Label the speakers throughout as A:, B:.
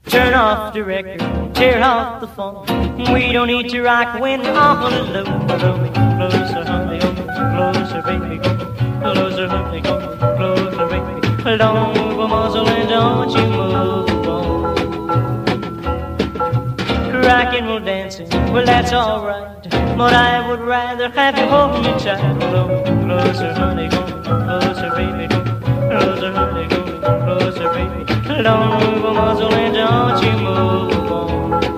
A: Turn off the record, tear off the phone. We don't need to rock when we're all alone. Closer, honey, closer, baby, closer, honey, closer, baby. Don't move a muscle and don't you move on. Rock and roll dancing, well that's alright, but I would rather have you hold me tight. Closer, honey, closer, baby, closer, honey, closer, baby. Don't move a muscle and don't you move on.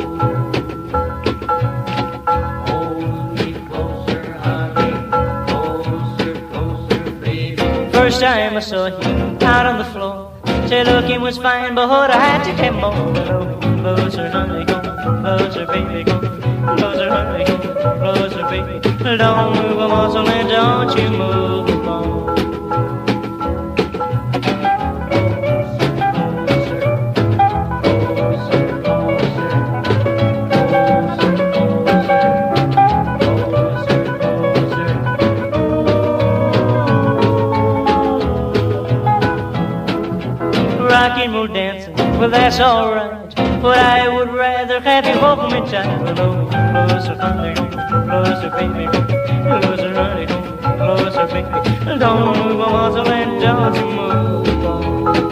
A: Hold me closer, honey, closer, closer, baby. First time I saw you out on the floor, said looking was fine, but I had to get more. Closer, honey, closer, baby, closer, honey, closer, baby. Don't move a muscle and don't you move on. Rock and roll dancing, well that's alright, but I would rather have you hold me tight. Closer, honey, closer, baby, closer, honey, closer, baby. Don't move a muscle and don't you move on.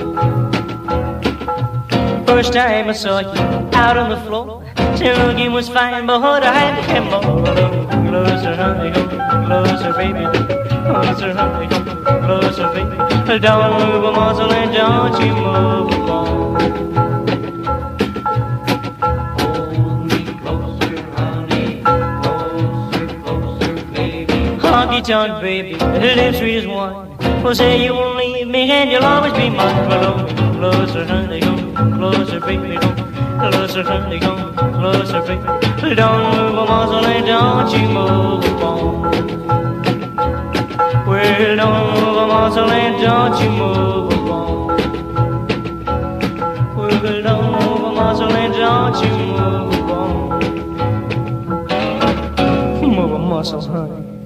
A: First time I saw you out on the floor, said looking was fine, but I had to get more. Closer, honey, closer, baby, closer, honey, closer, baby. Don't move a muscle and don't you move on. Hold me closer, honey, closer, closer, baby. Honky tonk, baby, lips sweet as wine. Well, say you won't leave me and you'll always be mine. Closer, honey, closer, baby, closer, honey, closer, baby. Don't move a muscle and don't you move on. Well, don't move a muscle and don't you move on. Well, don't move a muscle and don't you move on. Move a muscle, honey.